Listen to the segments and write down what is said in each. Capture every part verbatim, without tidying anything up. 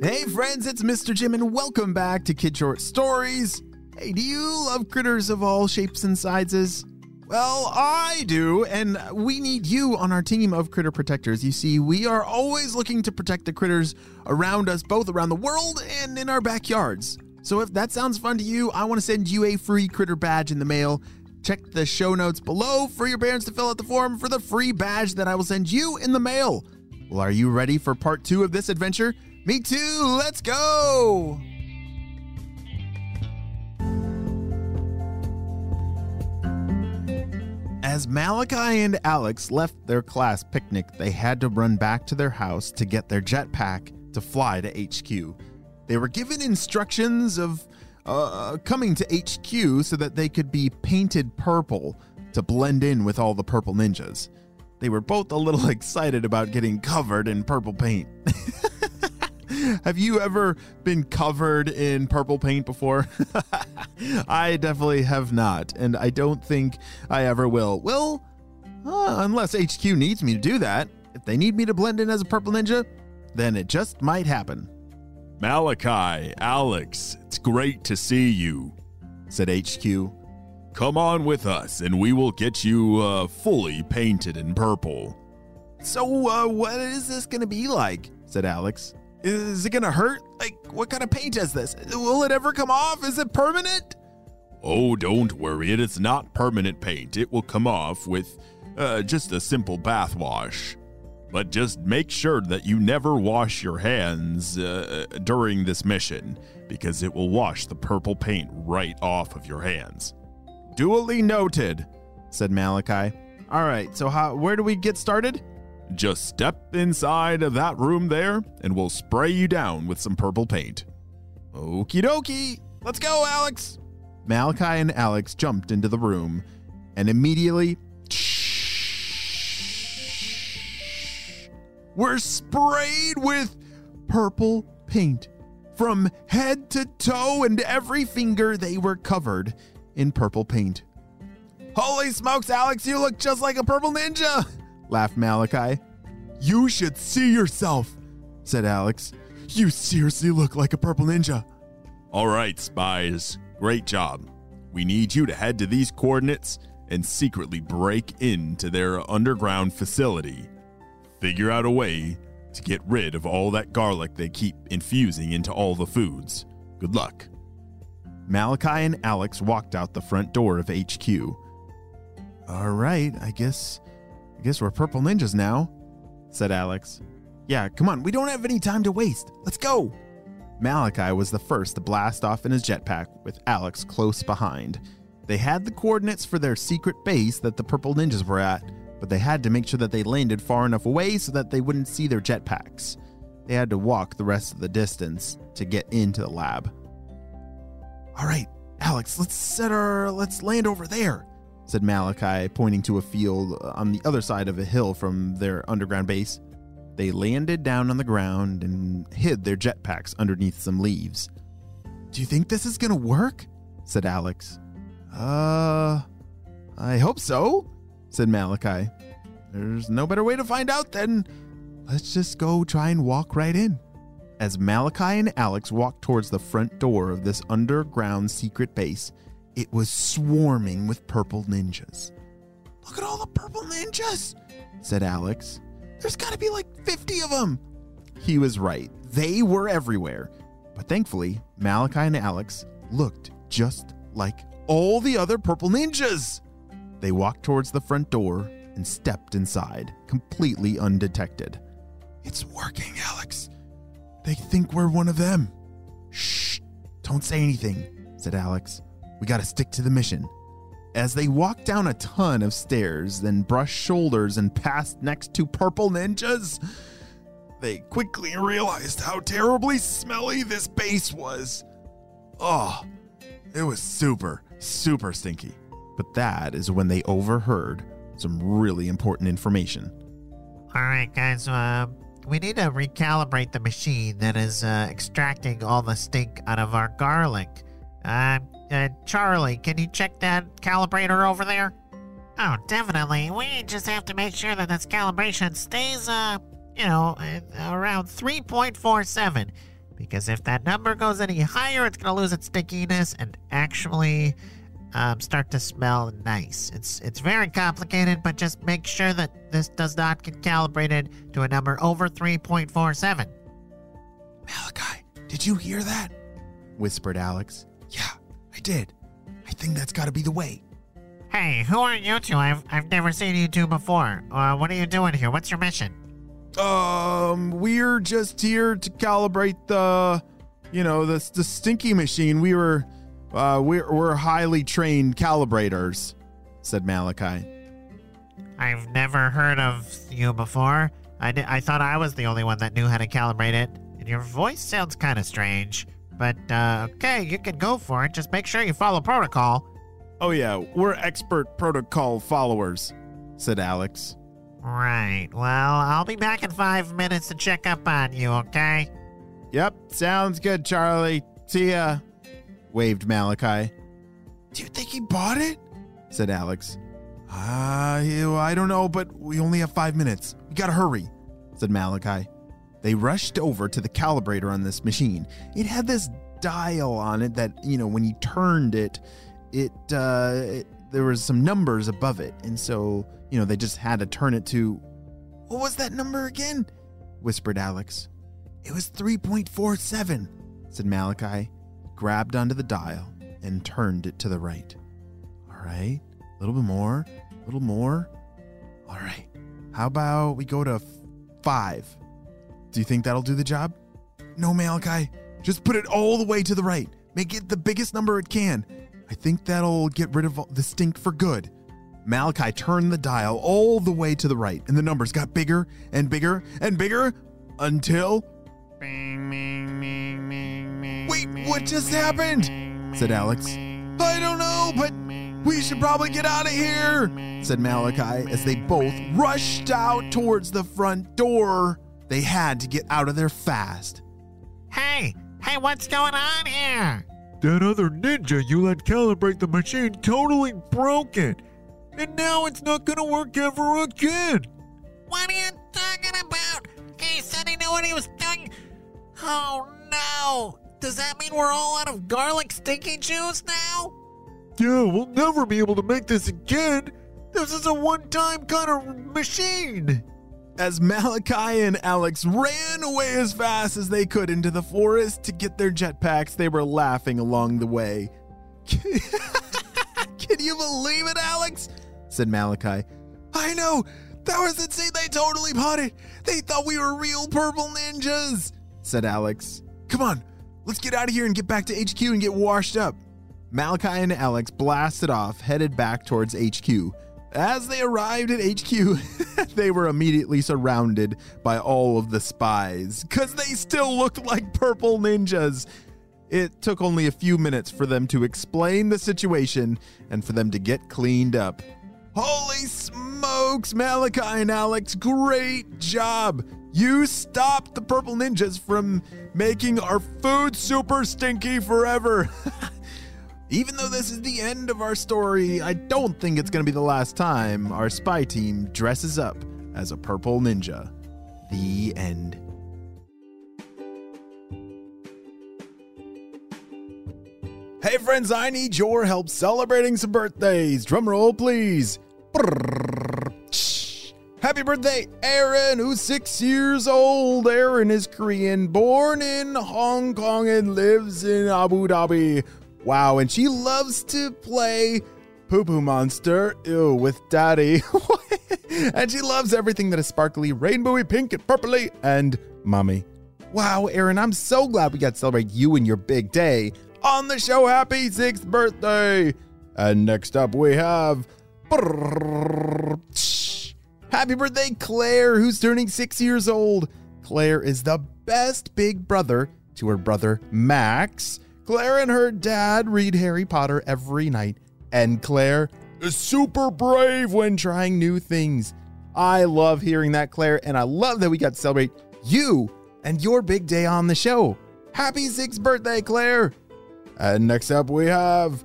Hey friends, it's Mister Jim and welcome back to Kid Short Stories. Hey, do you love critters of all shapes and sizes? Well, I do, and we need you on our team of critter protectors. You see, we are always looking to protect the critters around us, both around the world and in our backyards. So if that sounds fun to you, I want to send you a free critter badge in the mail. Check the show notes below for your parents to fill out the form for the free badge that I will send you in the mail. Well, are you ready for part two of this adventure? Me too, let's go! As Malachi and Alex left their class picnic, they had to run back to their house to get their jetpack to fly to H Q. They were given instructions of uh, coming to H Q so that they could be painted purple to blend in with all the purple ninjas. They were both a little excited about getting covered in purple paint. Have you ever been covered in purple paint before? I definitely have not, and I don't think I ever will. Well, uh, unless H Q needs me to do that. If they need me to blend in as a purple ninja, then it just might happen. Malachi, Alex, it's great to see you, said H Q. Come on with us, and we will get you uh, fully painted in purple. So, uh, what is this going to be like? Said Alex. Is it going to hurt? Like, what kind of paint is this? Will it ever come off? Is it permanent? Oh, don't worry. It is not permanent paint. It will come off with uh, just a simple bath wash. But just make sure that you never wash your hands uh, during this mission, because it will wash the purple paint right off of your hands. Duly noted, said Malachi. All right, so how, where do we get started? Just step inside of that room there, and we'll spray you down with some purple paint. Okie dokie. Let's go, Alex. Malachi and Alex jumped into the room, and immediately were sprayed with purple paint. From head to toe and every finger, they were covered in purple paint. Holy smokes, Alex, you look just like a purple ninja, laughed Malachi. You should see yourself, said Alex. You seriously look like a purple ninja. All right, spies, great job. We need you to head to these coordinates and secretly break into their underground facility. Figure out a way to get rid of all that garlic they keep infusing into all the foods. Good luck. Malachi and Alex walked out the front door of H Q. All right, I guess I guess we're purple ninjas now, said Alex. Yeah, come on, we don't have any time to waste. Let's go. Malachi was the first to blast off in his jetpack, with Alex close behind. They had the coordinates for their secret base that the purple ninjas were at, but they had to make sure that they landed far enough away so that they wouldn't see their jetpacks. They had to walk the rest of the distance to get into the lab. All right, Alex, let's set our, let's land over there, said Malachi, pointing to a field on the other side of a hill from their underground base. They landed down on the ground and hid their jetpacks underneath some leaves. Do you think this is gonna work? Said Alex. Uh, I hope so, said Malachi. There's no better way to find out then. Let's just go try and walk right in. As Malachi and Alex walked towards the front door of this underground secret base, it was swarming with purple ninjas. Look at all the purple ninjas, said Alex. There's gotta be like fifty of them. He was right. They were everywhere. But thankfully, Malachi and Alex looked just like all the other purple ninjas. They walked towards the front door and stepped inside, completely undetected. It's working, Alex. They think we're one of them. Shh, don't say anything, said Alex. We gotta stick to the mission. As they walked down a ton of stairs, then brushed shoulders and passed next to purple ninjas, they quickly realized how terribly smelly this base was. Oh, it was super, super stinky. But that is when they overheard some really important information. All right, guys, uh, we need to recalibrate the machine that is uh, extracting all the stink out of our garlic. Uh, uh, Charlie, can you check that calibrator over there? Oh, definitely. We just have to make sure that this calibration stays, uh, you know, uh, around three point four seven. Because if that number goes any higher, it's going to lose its stinkiness and actually um, start to smell nice. It's it's very complicated, but just make sure that this does not get calibrated to a number over three point four seven. Malachi, did you hear that? Whispered Alex. Yeah, I did. I think that's got to be the way. Hey, who are you two? I've, I've never seen you two before. Uh, what are you doing here? What's your mission? Um, we're just here to calibrate the, you know, the the stinky machine. We were, uh, we're we're highly trained calibrators," said Malachi. I've never heard of you before. I, di- I thought I was the only one that knew how to calibrate it. And your voice sounds kind of strange. But, uh, okay, you can go for it. Just make sure you follow protocol. "Oh yeah, we're expert protocol followers," said Alex. Right. Well, I'll be back in five minutes to check up on you, okay? "Yep, sounds good, Charlie. See ya," waved Malachi. "Do you think he bought it?" said Alex. Uh, I don't know, but we only have five minutes. We gotta hurry," said Malachi. They rushed over to the calibrator on this machine. It had this dial on it that, you know, when you turned it, it, uh, it, there was some numbers above it. And so, you know, they just had to turn it to, "What was that number again?" whispered Alex. "It was three point four seven, said Malachi, grabbed onto the dial and turned it to the right. "All right, a little bit more, a little more. All right, how about we go to f- five? Do you think that'll do the job?" "No, Malachi, just put it all the way to the right. Make it the biggest number it can. I think that'll get rid of the stink for good." Malachi turned the dial all the way to the right, and the numbers got bigger and bigger and bigger until... "Wait, what just happened?" said Alex. "I don't know, but we should probably get out of here," said Malachi as they both rushed out towards the front door. They had to get out of there fast. Hey, hey, what's going on here? That other ninja you let calibrate the machine totally broke it. And now it's not gonna work ever again. What are you talking about? He said he knew what he was doing. Oh no! Does that mean we're all out of garlic stinky juice now? Yeah, we'll never be able to make this again. This is a one-time kind of machine. As Malachi and Alex ran away as fast as they could into the forest to get their jetpacks, they were laughing along the way. "Can you believe it, Alex?" said Malachi. "I know. That was insane. They totally bought it. They thought we were real purple ninjas," said Alex. "Come on, let's get out of here and get back to H Q and get washed up." Malachi and Alex blasted off, headed back towards H Q. As they arrived at H Q, they were immediately surrounded by all of the spies, because they still looked like purple ninjas. It took only a few minutes for them to explain the situation and for them to get cleaned up. "Holy smokes, Malachi and Alex, great job! You stopped the purple ninjas from making our food super stinky forever." Even though this is the end of our story, I don't think it's going to be the last time our spy team dresses up as a purple ninja. The end. Hey friends, I need your help celebrating some birthdays. Drum roll, please. Happy birthday, Aaron, who's six years old. Aaron is Korean, born in Hong Kong and lives in Abu Dhabi. Wow, and she loves to play Poo Poo Monster, ew, with Daddy. And she loves everything that is sparkly, rainbowy, pink, and purpley, and Mommy. Wow, Aaron, I'm so glad we got to celebrate you and your big day on the show. Happy sixth birthday. And next up we have... Happy birthday, Claire, who's turning six years old. Claire is the best big brother to her brother, Max. Claire and her dad read Harry Potter every night, and Claire is super brave when trying new things. I love hearing that, Claire, and I love that we got to celebrate you and your big day on the show. Happy sixth birthday, Claire. And next up we have...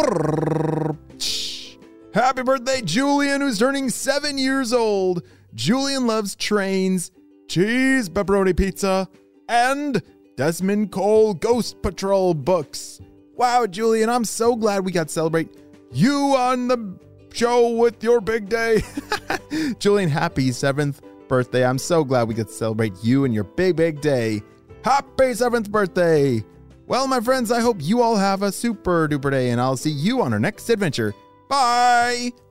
Happy birthday, Julian, who's turning seven years old. Julian loves trains, cheese, pepperoni pizza, and Desmond Cole Ghost Patrol books. Wow, Julian, I'm so glad we got to celebrate you on the show with your big day. Julian, happy seventh birthday. I'm so glad we get to celebrate you and your big, big day. Happy seventh birthday. Well, my friends, I hope you all have a super duper day, and I'll see you on our next adventure. Bye.